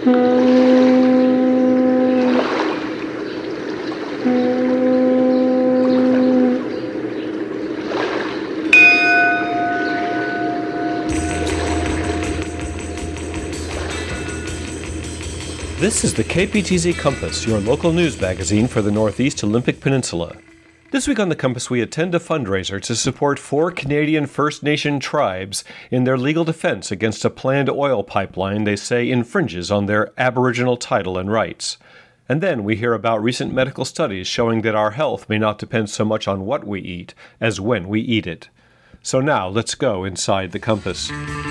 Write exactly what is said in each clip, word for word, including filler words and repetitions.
This is the K P T Z Compass, your local news magazine for the Northeast Olympic Peninsula. This week on the Compass, we attend a fundraiser to support four Canadian First Nation tribes in their legal defense against a planned oil pipeline they say infringes on their Aboriginal title and rights. And then we hear about recent medical studies showing that our health may not depend so much on what we eat as when we eat it. So now, let's go inside the Compass.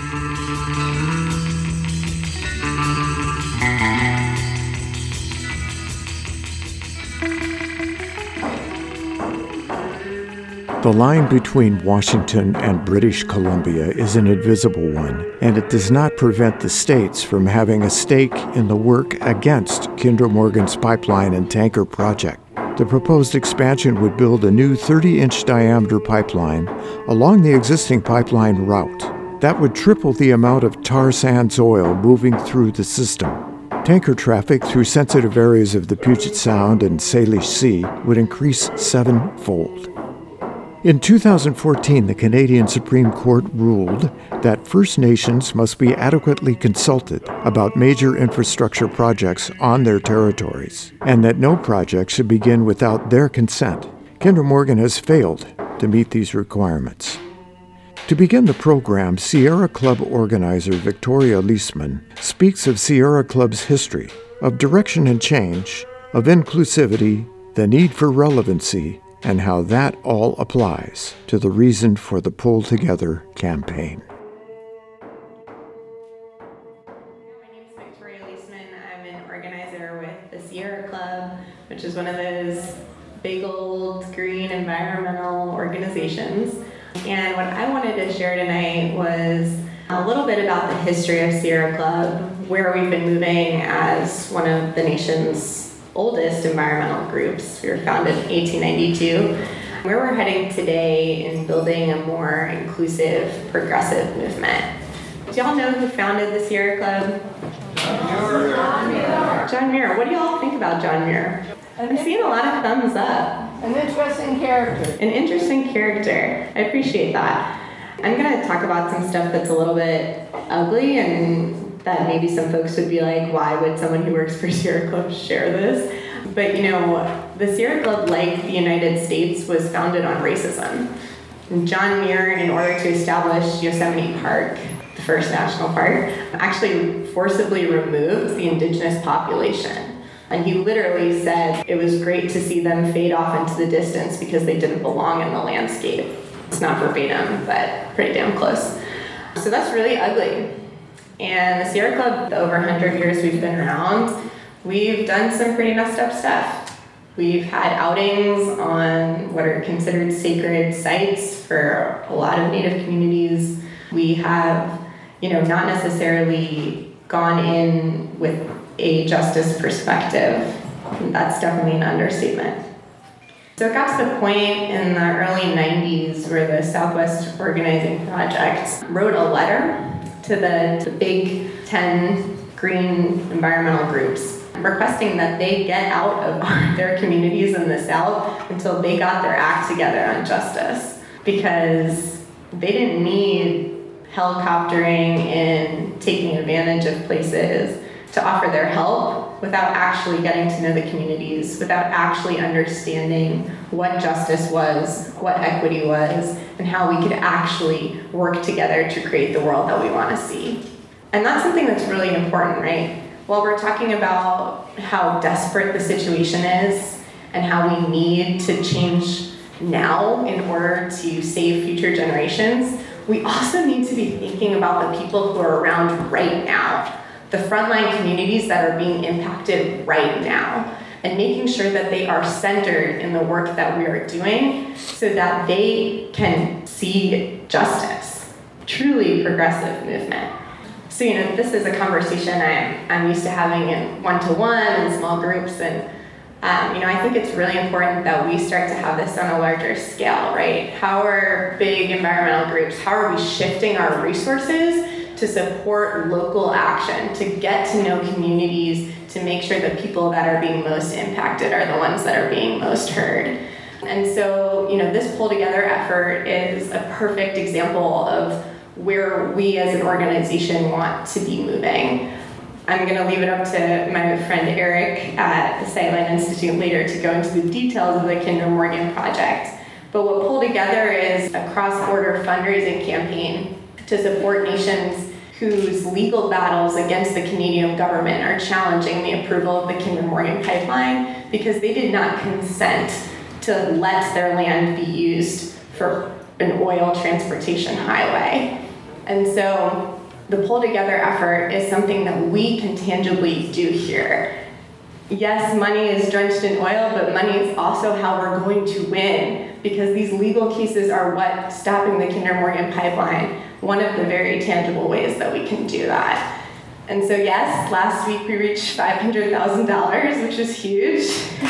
The line between Washington and British Columbia is an invisible one, and it does not prevent the states from having a stake in the work against Kinder Morgan's pipeline and tanker project. The proposed expansion would build a new thirty-inch diameter pipeline along the existing pipeline route. That would triple the amount of tar sands oil moving through the system. Tanker traffic through sensitive areas of the Puget Sound and Salish Sea would increase sevenfold. In two thousand fourteen, the Canadian Supreme Court ruled that First Nations must be adequately consulted about major infrastructure projects on their territories, and that no project should begin without their consent. Kinder Morgan has failed to meet these requirements. To begin the program, Sierra Club organizer Victoria Leisman speaks of Sierra Club's history, of direction and change, of inclusivity, the need for relevancy, and how that all applies to the reason for the Pull Together campaign. My name is Victoria Leisman. I'm an organizer with the Sierra Club, which is one of those big old green environmental organizations. And what I wanted to share tonight was a little bit about the history of Sierra Club, where we've been moving as one of the nation's oldest environmental groups. We were founded in eighteen ninety-two. Where we're heading today in building a more inclusive, progressive movement. Do y'all know who founded the Sierra Club? John Muir. John Muir. What do y'all think about John Muir? I'm seeing a lot of thumbs up. An interesting character. An interesting character. I appreciate that. I'm going to talk about some stuff that's a little bit ugly and that maybe some folks would be like, why would someone who works for Sierra Club share this? But you know, the Sierra Club, like the United States, was founded on racism. And John Muir, in order to establish Yosemite Park, the first national park, actually forcibly removed the indigenous population. And he literally said it was great to see them fade off into the distance because they didn't belong in the landscape. It's not verbatim, but pretty damn close. So that's really ugly. And the Sierra Club, the over one hundred years we've been around, we've done some pretty messed up stuff. We've had outings on what are considered sacred sites for a lot of Native communities. We have, you know, not necessarily gone in with a justice perspective. That's definitely an understatement. So it got to the point in the early nineties where the Southwest Organizing Project wrote a letter to the, the big ten green environmental groups, requesting that they get out of our, their communities in the South until they got their act together on justice, because they didn't need helicoptering and taking advantage of places to offer their help without actually getting to know the communities, without actually understanding what justice was, what equity was, and how we could actually work together to create the world that we want to see. And that's something that's really important, right? While we're talking about how desperate the situation is and how we need to change now in order to save future generations, we also need to be thinking about the people who are around right now, the frontline communities that are being impacted right now, and making sure that they are centered in the work that we are doing so that they can see justice. Truly progressive movement. So, you know, this is a conversation I'm, I'm used to having in one-to-one and small groups, and um, you know, I think it's really important that we start to have this on a larger scale, right? How are big environmental groups, how are we shifting our resources to to support local action, to get to know communities, to make sure the people that are being most impacted are the ones that are being most heard. And so, you know, this pull together effort is a perfect example of where we as an organization want to be moving. I'm going to leave it up to my friend Eric at the Sightline Institute later to go into the details of the Kinder Morgan project. But what Pull Together is a cross-border fundraising campaign to support nations whose legal battles against the Canadian government are challenging the approval of the Kinder Morgan pipeline because they did not consent to let their land be used for an oil transportation highway. And so the Pull Together effort is something that we can tangibly do here. Yes, money is drenched in oil, but money is also how we're going to win, because these legal cases are what's stopping the Kinder Morgan pipeline, one of the very tangible ways that we can do that. And so yes, last week we reached five hundred thousand dollars, which is huge.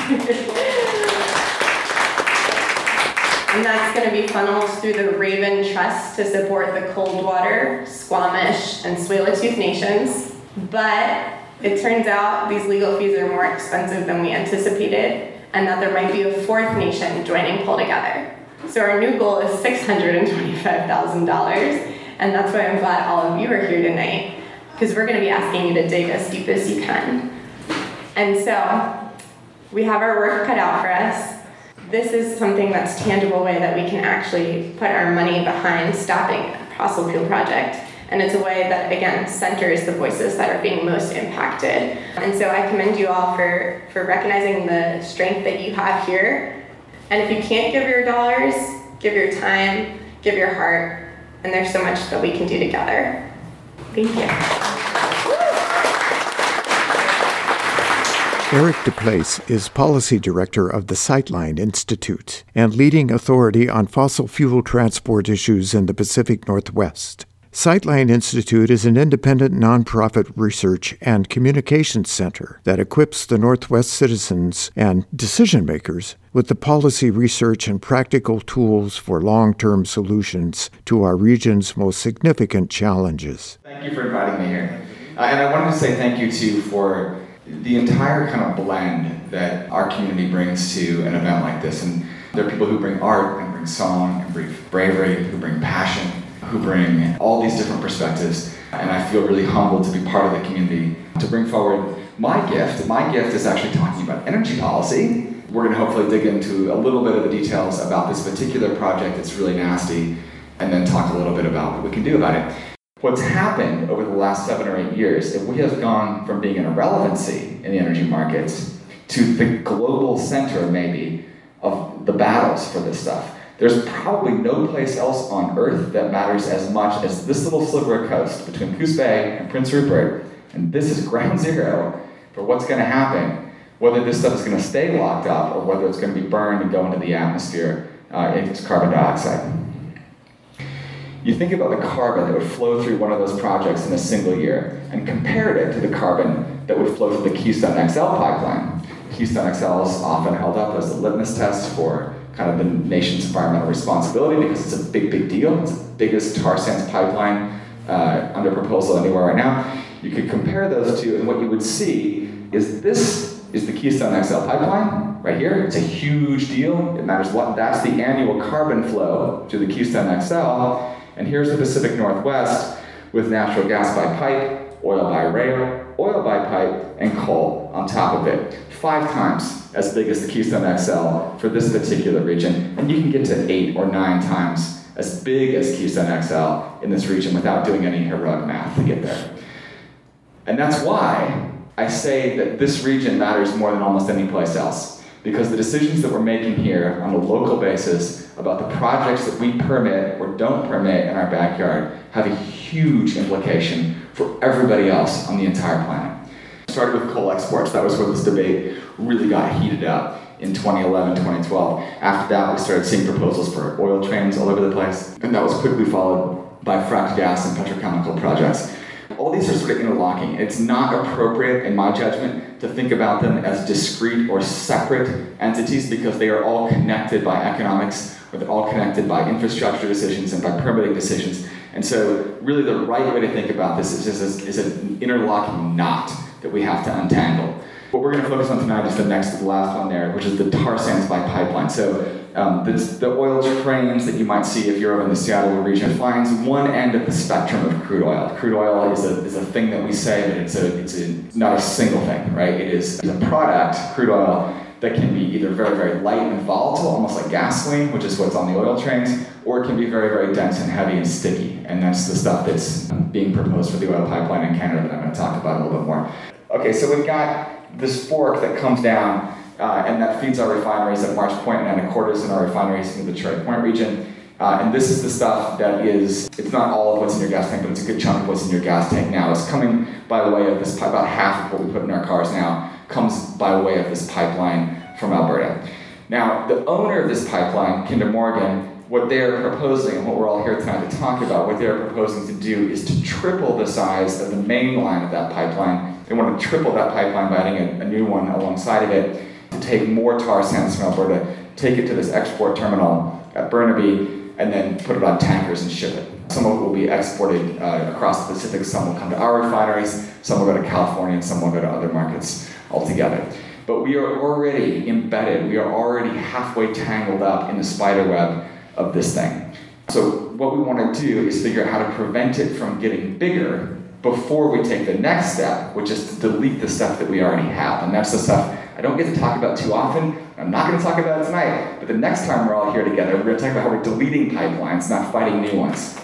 And that's going to be funneled through the Raven Trust to support the Coldwater, Squamish, and Tsleil-Waututh nations. But it turns out these legal fees are more expensive than we anticipated, and that there might be a fourth nation joining Pull Together. So our new goal is six hundred twenty-five thousand dollars, and that's why I'm glad all of you are here tonight, because we're going to be asking you to dig as deep as you can. And so we have our work cut out for us. This is something that's a tangible way that we can actually put our money behind stopping a fossil fuel project. And it's a way that, again, centers the voices that are being most impacted. And so I commend you all for, for recognizing the strength that you have here. And if you can't give your dollars, give your time, give your heart, and there's so much that we can do together. Thank you. Eric DePlace is Policy Director of the Sightline Institute and leading authority on fossil fuel transport issues in the Pacific Northwest. Sightline Institute is an independent nonprofit research and communications center that equips the Northwest citizens and decision-makers with the policy research and practical tools for long-term solutions to our region's most significant challenges. Thank you for inviting me here. Uh, and I wanted to say thank you, too, for the entire kind of blend that our community brings to an event like this. And there are people who bring art and bring song and bring bravery, who bring passion, who bring all these different perspectives. And I feel really humbled to be part of the community, to bring forward my gift. My gift is actually talking about energy policy. We're going to hopefully dig into a little bit of the details about this particular project. It's really nasty, and then talk a little bit about what we can do about it. What's happened over the last seven or eight years is we have gone from being an irrelevancy in the energy markets to the global center, maybe, of the battles for this stuff. There's probably no place else on Earth that matters as much as this little sliver of coast between Coos Bay and Prince Rupert, and this is ground zero for what's going to happen, whether this stuff is going to stay locked up or whether it's going to be burned and go into the atmosphere uh, as carbon dioxide. You think about the carbon that would flow through one of those projects in a single year and compared it to the carbon that would flow through the Keystone X L pipeline. Keystone X L is often held up as the litmus test for kind of the nation's environmental responsibility because it's a big, big deal. It's the biggest tar sands pipeline uh, under proposal anywhere right now. You could compare those two, and what you would see is this is the Keystone X L pipeline right here. It's a huge deal. It matters what. That's the annual carbon flow to the Keystone X L. And here's the Pacific Northwest with natural gas by pipe, oil by rail, oil by pipe, and coal on top of it. Five times as big as the Keystone X L for this particular region. And you can get to eight or nine times as big as Keystone X L in this region without doing any heroic math to get there. And that's why I say that this region matters more than almost any place else. Because the decisions that we're making here on a local basis about the projects that we permit or don't permit in our backyard have a huge implication for everybody else on the entire planet. It started with coal exports. That was where this debate really got heated up in twenty eleven, twenty twelve. After that, we started seeing proposals for oil trains all over the place, and that was quickly followed by fracked gas and petrochemical projects. All these are sort of interlocking. It's not appropriate, in my judgment, to think about them as discrete or separate entities because they are all connected by economics, or they're all connected by infrastructure decisions and by permitting decisions. And so really the right way to think about this is, is, is an interlocking knot that we have to untangle. What we're going to focus on tonight is the next to the last one there, which is the tar sands by pipeline. So um, the, the oil trains that you might see if you're over in the Seattle region finds one end of the spectrum of crude oil. Crude oil is a, is a thing that we say, but it's, a, it's a, not a single thing, right? It is a product, crude oil, that can be either very, very light and volatile, almost like gasoline, which is what's on the oil trains, or it can be very, very dense and heavy and sticky. And that's the stuff that's being proposed for the oil pipeline in Canada that I'm going to talk about a little bit more. Okay, so we've got this fork that comes down uh, and that feeds our refineries at Marsh Point and Anacortes and our refineries in the Detroit Point region. Uh, and this is the stuff that is, it's not all of what's in your gas tank, but it's a good chunk of what's in your gas tank now. It's coming by the way of this, about half of what we put in our cars now comes by way of this pipeline from Alberta. Now, the owner of this pipeline, Kinder Morgan, what they're proposing, and what we're all here tonight to talk about, what they're proposing to do is to triple the size of the main line of that pipeline. They want to triple that pipeline by adding a, a new one alongside of it to take more tar sands from Alberta, take it to this export terminal at Burnaby, and then put it on tankers and ship it. Some of it will be exported uh, across the Pacific, some will come to our refineries, some will go to California, and some will go to other markets altogether. But we are already embedded, we are already halfway tangled up in the spider web of this thing. So what we want to do is figure out how to prevent it from getting bigger before we take the next step, which is to delete the stuff that we already have. And that's the stuff I don't get to talk about too often. I'm not going to talk about it tonight, but the next time we're all here together, we're going to talk about how we're deleting pipelines, not fighting new ones.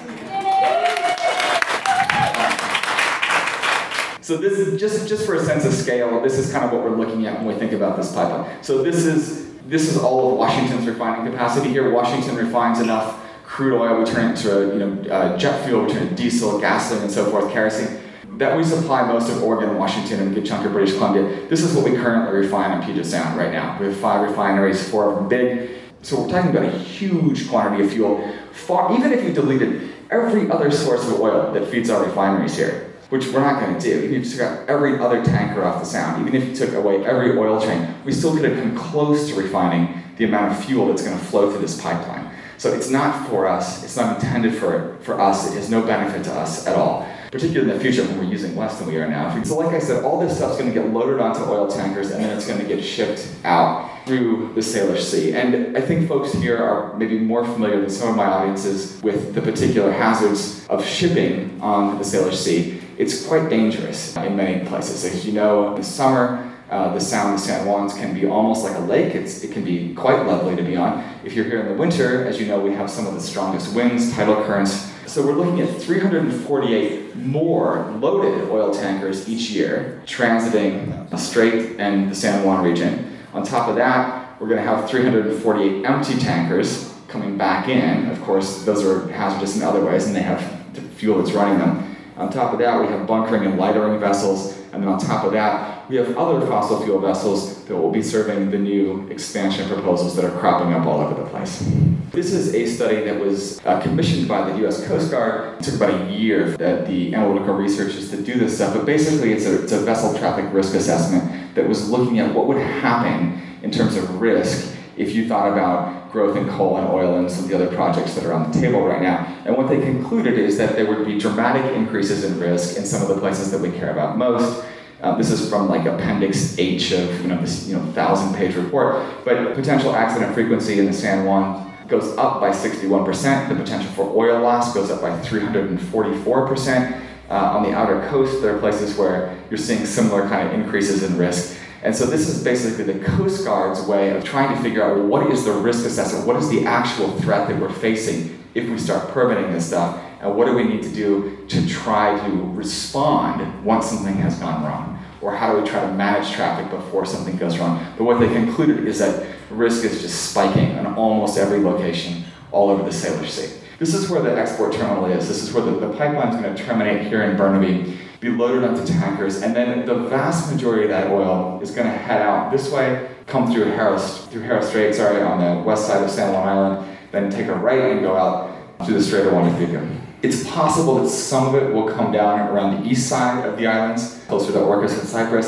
So this is just, just for a sense of scale, this is kind of what we're looking at when we think about this pipeline. So this is this is all of Washington's refining capacity here. Washington refines enough crude oil, we turn it into a, you know, uh, jet fuel, we turn it to diesel, gasoline, and so forth, kerosene, that we supply most of Oregon, Washington, and a good chunk of British Columbia. This is what we currently refine in Puget Sound right now. We have five refineries, four of them big. So we're talking about a huge quantity of fuel. Far, even if you deleted every other source of oil that feeds our refineries here, which we're not going to do. Even if you took out every other tanker off the Sound, even if you took away every oil train, we still could have come close to refining the amount of fuel that's going to flow through this pipeline. So it's not for us, it's not intended for, for us, it has no benefit to us at all, particularly in the future when we're using less than we are now. So like I said, all this stuff's going to get loaded onto oil tankers and then it's going to get shipped out through the Salish Sea. And I think folks here are maybe more familiar than some of my audiences with the particular hazards of shipping on the Salish Sea. It's quite dangerous in many places. As you know, in the summer, uh, the Sound of San Juans can be almost like a lake. It's, it can be quite lovely to be on. If you're here in the winter, as you know, we have some of the strongest winds, tidal currents. So we're looking at three hundred forty-eight more loaded oil tankers each year transiting the Strait and the San Juan region. On top of that, we're going to have three hundred forty-eight empty tankers coming back in. Of course, those are hazardous in other ways, and they have the fuel that's running them. On top of that, we have bunkering and lightering vessels, and then on top of that, we have other fossil fuel vessels that will be serving the new expansion proposals that are cropping up all over the place. This is a study that was uh, commissioned by the U S Coast Guard. It took about a year for the, the analytical researchers to do this stuff, but basically it's a, it's a vessel traffic risk assessment that was looking at what would happen in terms of risk if you thought about growth in coal and oil and some of the other projects that are on the table right now. And what they concluded is that there would be dramatic increases in risk in some of the places that we care about most. Uh, this is from like Appendix H of you know this you know thousand-page report. But potential accident frequency in the San Juan goes up by sixty-one percent. The potential for oil loss goes up by three hundred forty-four percent. Uh, on the outer coast, there are places where you're seeing similar kind of increases in risk. And so this is basically the Coast Guard's way of trying to figure out, well, what is the risk assessment? What is the actual threat that we're facing if we start permitting this stuff? And what do we need to do to try to respond once something has gone wrong? Or how do we try to manage traffic before something goes wrong? But what they concluded is that risk is just spiking in almost every location all over the Salish Sea. This is where the export terminal is. This is where the, the pipeline is going to terminate here in Burnaby, be loaded onto tankers, and then the vast majority of that oil is going to head out this way, come through Harris, through Harris Strait, sorry, on the west side of San Juan Island, then take a right and go out through the Strait of Juan de Fuca. It's possible that some of it will come down around the east side of the islands, closer to Orcas and Cyprus.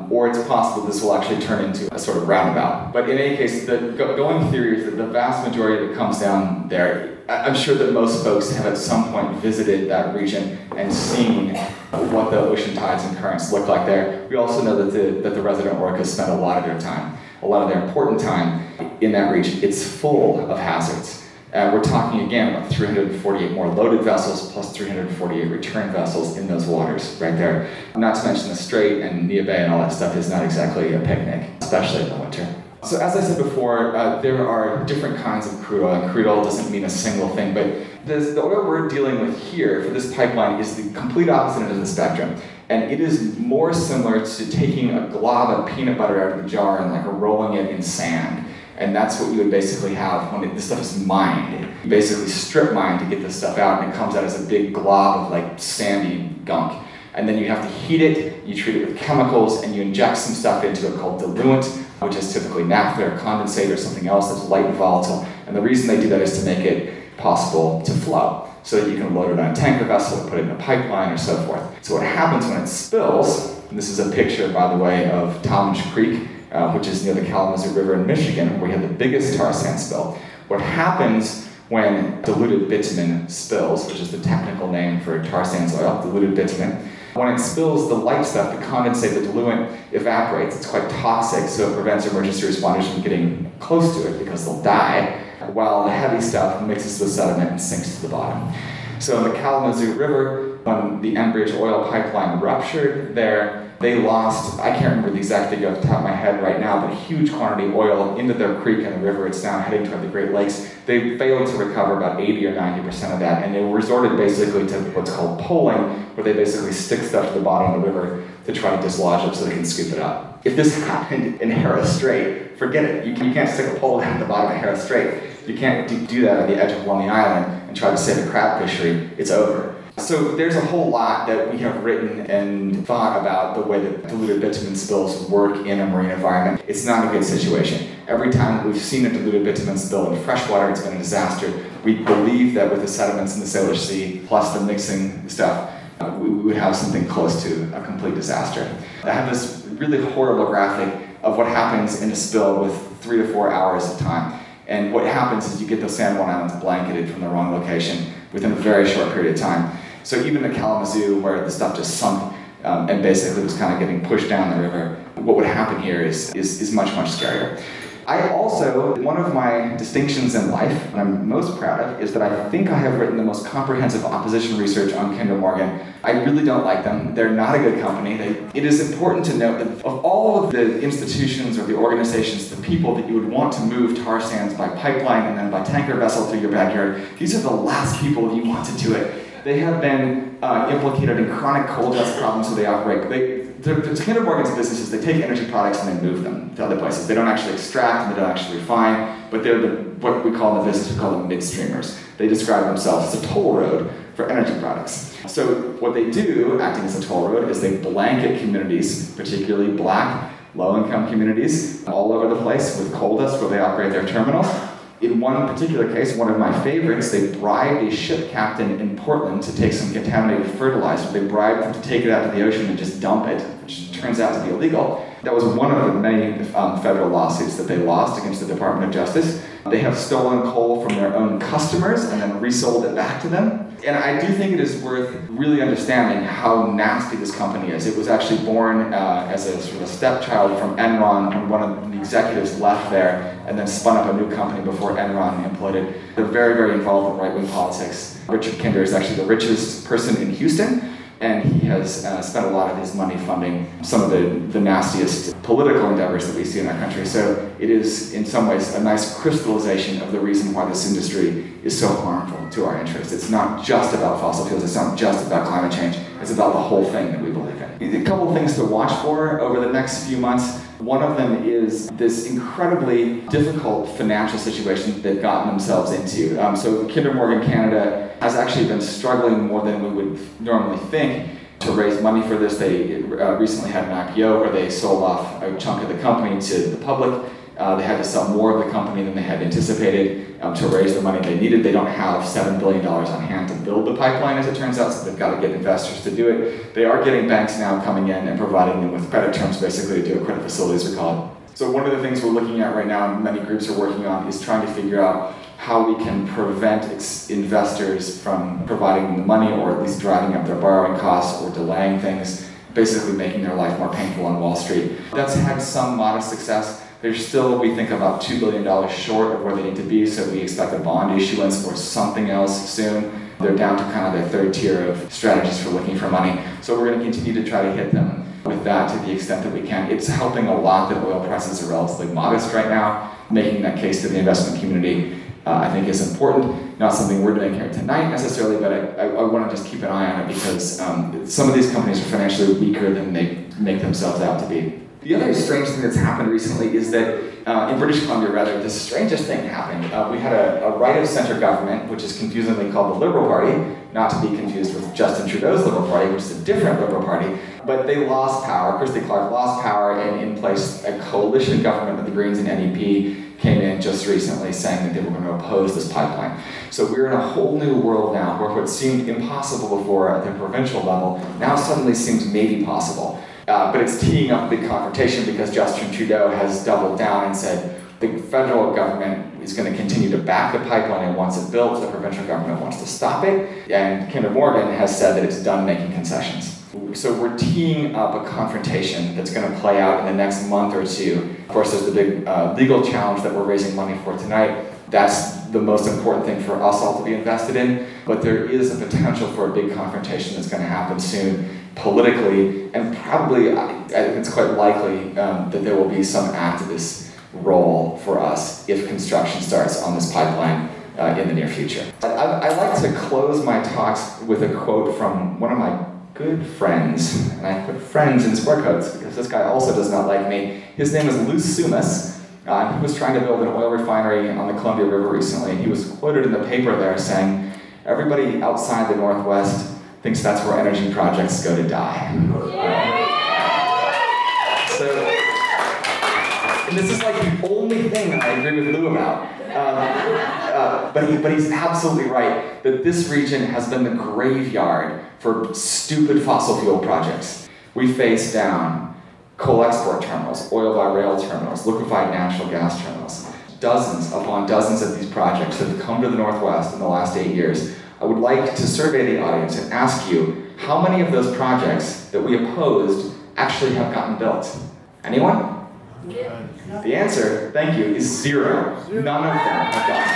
or it's possible this will actually turn into a sort of roundabout. But in any case, the go- going theory is that the vast majority of it comes down there. I- I'm sure that most folks have at some point visited that region and seen what the ocean tides and currents look like there. We also know that the, that the resident orcas spend a lot of their time, a lot of their important time in that region. It's full of hazards. Uh, we're talking again about three hundred forty-eight more loaded vessels plus three hundred forty-eight return vessels in those waters right there. Not to mention the Strait and Nia Bay and all that stuff is not exactly a picnic, especially in the winter. So as I said before, uh, there are different kinds of crude oil, and crude oil doesn't mean a single thing, but this, the oil we're dealing with here for this pipeline is the complete opposite end of the spectrum. And it is more similar to taking a glob of peanut butter out of the jar and like rolling it in sand. And that's what you would basically have when it, this stuff is mined. You basically strip mine to get this stuff out, and it comes out as a big glob of like sandy gunk. And then you have to heat it, you treat it with chemicals, and you inject some stuff into it called diluent, which is typically naphtha or condensate or something else that's light and volatile. And the reason they do that is to make it possible to flow, so that you can load it on a tanker vessel or put it in a pipeline or so forth. So what happens when it spills, and this is a picture, by the way, of Talmadge Creek, Uh, which is near the Kalamazoo River in Michigan, where we had the biggest tar sand spill. What happens when diluted bitumen spills, which is the technical name for tar sands oil, diluted bitumen, when it spills, the light stuff, the condensate, the diluent, evaporates. It's quite toxic, so it prevents emergency responders from getting close to it because they'll die, while the heavy stuff mixes with sediment and sinks to the bottom. So in the Kalamazoo River, when the Enbridge oil pipeline ruptured there, they lost, I can't remember the exact figure off the top of my head right now, but a huge quantity of oil into their creek and the river. It's now heading toward the Great Lakes. They failed to recover about eighty or ninety percent of that, and they resorted basically to what's called poling, where they basically stick stuff to the bottom of the river to try to dislodge it so they can scoop it up. If this happened in Harris Strait, forget it. You, you can't stick a pole down the bottom of Harris Strait. You can't do, do that on the edge of Lummi Island and try to save a crab fishery. It's over. So there's a whole lot that we have written and thought about the way that diluted bitumen spills work in a marine environment. It's not a good situation. Every time we've seen a diluted bitumen spill in freshwater, it's been a disaster. We believe that with the sediments in the Salish Sea, plus the mixing stuff, uh, we, we would have something close to a complete disaster. I have this really horrible graphic of what happens in a spill with three to four hours of time. And what happens is you get those San Juan Islands blanketed from the wrong location within a very short period of time. So even the Kalamazoo, where the stuff just sunk um, and basically was kind of getting pushed down the river, what would happen here is, is, is much, much scarier. I also, one of my distinctions in life, and I'm most proud of, is that I think I have written the most comprehensive opposition research on Kinder Morgan. I really don't like them. They're not a good company. They, it is important to note that of all of the institutions or the organizations, the people that you would want to move tar sands by pipeline and then by tanker vessel through your backyard, these are the last people you want to do it. They have been uh, implicated in chronic coal dust problems where they operate. They, the, the Kinder Morgan's business is they take energy products and they move them to other places. They don't actually extract and they don't actually refine, but they're the, what we call in the business, we call them midstreamers. They describe themselves as a toll road for energy products. So what they do, acting as a toll road, is they blanket communities, particularly black, low-income communities, all over the place with coal dust where they operate their terminals. In one particular case, one of my favorites, they bribed a ship captain in Portland to take some contaminated fertilizer. They bribed him to take it out to the ocean and just dump it, which turns out to be illegal. That was one of the many um, federal lawsuits that they lost against the Department of Justice. They have stolen coal from their own customers and then resold it back to them. And I do think it is worth really understanding how nasty this company is. It was actually born uh, as a sort of a stepchild from Enron, when one of the executives left there and then spun up a new company before Enron imploded. They're very, very involved in right-wing politics. Richard Kinder is actually the richest person in Houston, and he has uh, spent a lot of his money funding some of the, the nastiest political endeavors that we see in our country. So it is, in some ways, a nice crystallization of the reason why this industry is so harmful to our interests. It's not just about fossil fuels, it's not just about climate change, it's about the whole thing that we believe in. A couple of things to watch for over the next few months. One of them is this incredibly difficult financial situation they've gotten themselves into. Um, so Kinder Morgan Canada has actually been struggling more than we would normally think to raise money for this. They uh, recently had an I P O where they sold off a chunk of the company to the public, Uh, they had to sell more of the company than they had anticipated um, to raise the money they needed. They don't have seven billion dollars on hand to build the pipeline, as it turns out, so they've got to get investors to do it. They are getting banks now coming in and providing them with credit terms, basically, to do a credit facility, as we call it. So one of the things we're looking at right now, and many groups are working on, is trying to figure out how we can prevent ex- investors from providing them the money, or at least driving up their borrowing costs or delaying things, basically making their life more painful on Wall Street. That's had some modest success. They're still, we think, about two billion dollars short of where they need to be, so we expect a bond issuance or something else soon. They're down to kind of their third tier of strategies for looking for money. So we're going to continue to try to hit them with that to the extent that we can. It's helping a lot that oil prices are relatively modest right now. Making that case to the investment community, uh, I think, is important. Not something we're doing here tonight necessarily, but I, I, I want to just keep an eye on it because um, some of these companies are financially weaker than they make themselves out to be. The other strange thing that's happened recently is that uh, in British Columbia, rather, the strangest thing happened. Uh, we had a, a right-of-center government, which is confusingly called the Liberal Party, not to be confused with Justin Trudeau's Liberal Party, which is a different Liberal Party, but they lost power. Christy Clark lost power, and in place a coalition government of the Greens and N E P came in just recently saying that they were going to oppose this pipeline. So we're in a whole new world now where what seemed impossible before at the provincial level now suddenly seems maybe possible. Uh, but it's teeing up a big confrontation because Justin Trudeau has doubled down and said the federal government is going to continue to back the pipeline, and once it's built, the provincial government wants to stop it. And Kinder Morgan has said that it's done making concessions. So we're teeing up a confrontation that's going to play out in the next month or two. Of course, there's the big uh, legal challenge that we're raising money for tonight. That's the most important thing for us all to be invested in. But there is a potential for a big confrontation that's going to happen soon politically, and probably, I think it's quite likely um, that there will be some activist role for us if construction starts on this pipeline uh, in the near future. I, I like to close my talks with a quote from one of my good friends, and I put friends in square quotes because this guy also does not like me. His name is Lou Sumas. Uh, he was trying to build an oil refinery on the Columbia River recently. He was quoted in the paper there saying, "Everybody outside the Northwest thinks that's where energy projects go to die." So, and this is like the only thing that I agree with Lou about. Um, uh, but, he, but he's absolutely right that this region has been the graveyard for stupid fossil fuel projects. We face down coal export terminals, oil by rail terminals, liquefied natural gas terminals. Dozens upon dozens of these projects that have come to the Northwest in the last eight years. I would like to survey the audience and ask you how many of those projects that we opposed actually have gotten built. Anyone? Yeah. The answer, thank you, is zero. None of them have gotten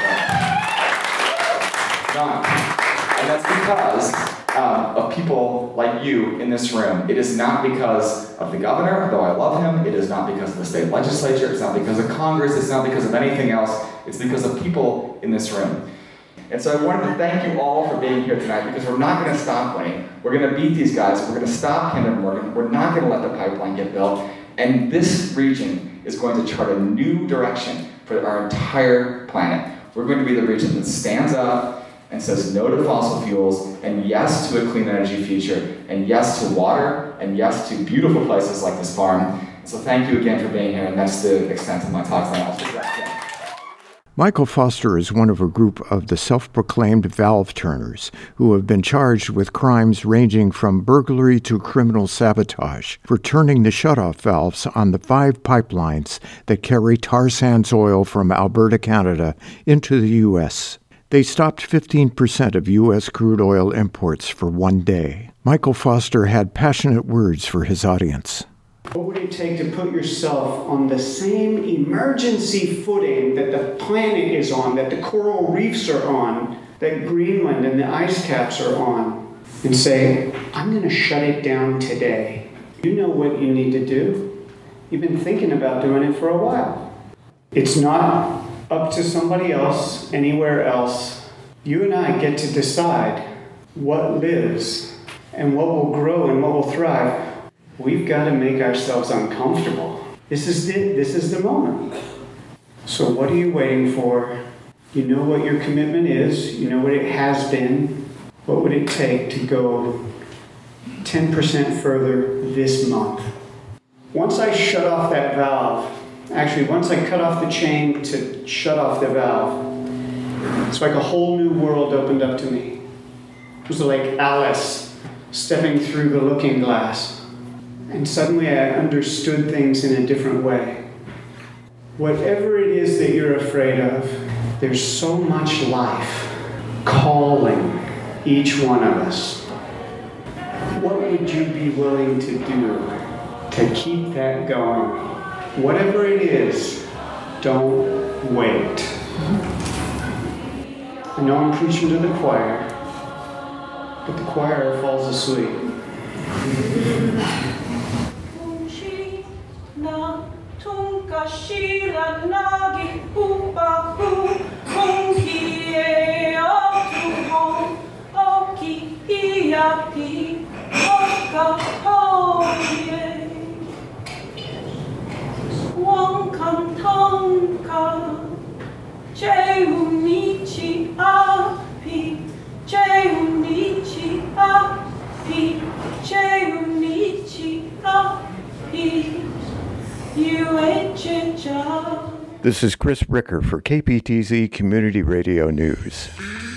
built. None. And that's because um, of people like you in this room. It is not because of the governor, though I love him. It is not because of the state legislature. It's not because of Congress. It's not because of anything else. It's because of people in this room. And so I wanted to thank you all for being here tonight, because we're not going to stop winning. We're going to beat these guys. We're going to stop Kinder Morgan. We're not going to let the pipeline get built. And this region is going to chart a new direction for our entire planet. We're going to be the region that stands up and says no to fossil fuels, and yes to a clean energy future, and yes to water, and yes to beautiful places like this farm. So thank you again for being here, and that's the extent of my talk tonight. Michael Foster is one of a group of the self-proclaimed valve turners who have been charged with crimes ranging from burglary to criminal sabotage for turning the shutoff valves on the five pipelines that carry tar sands oil from Alberta, Canada, into the U S. They stopped fifteen percent of U S crude oil imports for one day. Michael Foster had passionate words for his audience. What would it take to put yourself on the same emergency footing that the planet is on, that the coral reefs are on, that Greenland and the ice caps are on, and say, I'm going to shut it down today? You know what you need to do. You've been thinking about doing it for a while. It's not up to somebody else, anywhere else. You and I get to decide what lives and what will grow and what will thrive. We've got to make ourselves uncomfortable. This is the, this is the moment. So what are you waiting for? You know what your commitment is. You know what it has been. What would it take to go ten percent further this month? Once I shut off that valve, Actually, once I cut off the chain to shut off the valve, it's like a whole new world opened up to me. It was like Alice stepping through the looking glass. And suddenly I understood things in a different way. Whatever it is that you're afraid of, there's so much life calling each one of us. What would you be willing to do to keep that going? Whatever it is, don't wait. I know I'm preaching to the choir, but the choir falls asleep. This is Chris Bricker for K P T Z Community Radio News.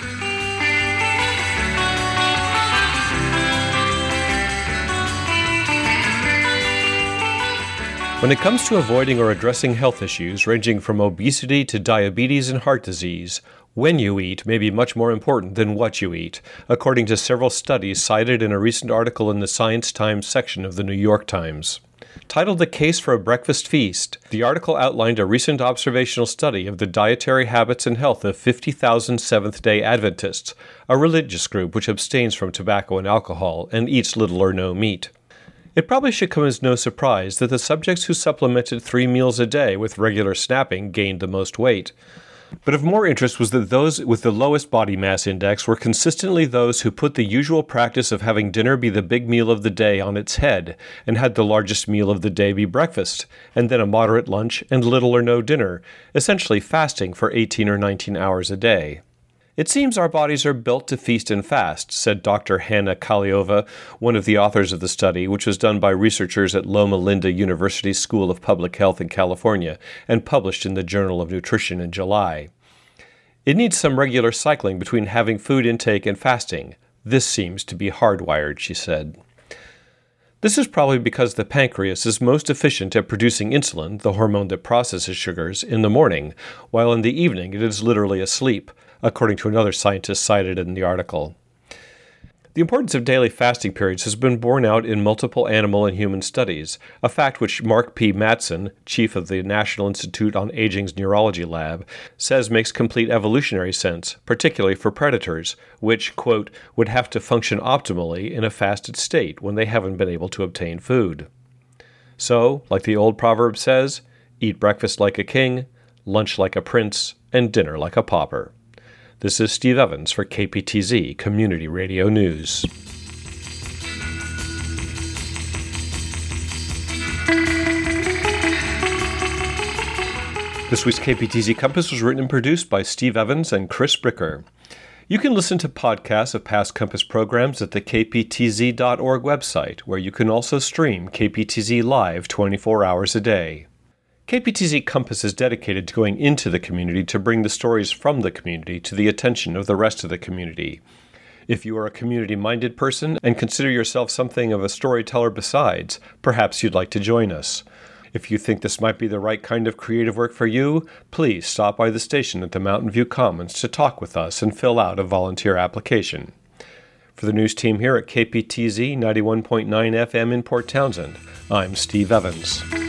When it comes to avoiding or addressing health issues ranging from obesity to diabetes and heart disease, when you eat may be much more important than what you eat, according to several studies cited in a recent article in the Science Times section of the New York Times. Titled The Case for a Breakfast Feast, the article outlined a recent observational study of the dietary habits and health of fifty thousand Seventh-day Adventists, a religious group which abstains from tobacco and alcohol and eats little or no meat. It probably should come as no surprise that the subjects who supplemented three meals a day with regular snapping gained the most weight. But of more interest was that those with the lowest body mass index were consistently those who put the usual practice of having dinner be the big meal of the day on its head, and had the largest meal of the day be breakfast, and then a moderate lunch and little or no dinner, essentially fasting for eighteen or nineteen hours a day. It seems our bodies are built to feast and fast, said Doctor Hanna Kaliova, one of the authors of the study, which was done by researchers at Loma Linda University School of Public Health in California and published in the Journal of Nutrition in July. It needs some regular cycling between having food intake and fasting. This seems to be hardwired, she said. This is probably because the pancreas is most efficient at producing insulin, the hormone that processes sugars, in the morning, while in the evening it is literally asleep, according to another scientist cited in the article. The importance of daily fasting periods has been borne out in multiple animal and human studies, a fact which Mark P. Mattson, chief of the National Institute on Aging's Neurology Lab, says makes complete evolutionary sense, particularly for predators, which, quote, would have to function optimally in a fasted state when they haven't been able to obtain food. So, like the old proverb says, eat breakfast like a king, lunch like a prince, and dinner like a pauper. This is Steve Evans for K P T Z Community Radio News. This week's K P T Z Compass was written and produced by Steve Evans and Chris Bricker. You can listen to podcasts of past Compass programs at the K P T Z dot org website, where you can also stream K P T Z live twenty-four hours a day. K P T Z Compass is dedicated to going into the community to bring the stories from the community to the attention of the rest of the community. If you are a community-minded person and consider yourself something of a storyteller besides, perhaps you'd like to join us. If you think this might be the right kind of creative work for you, please stop by the station at the Mountain View Commons to talk with us and fill out a volunteer application. For the news team here at K P T Z ninety-one point nine F M in Port Townsend, I'm Steve Evans.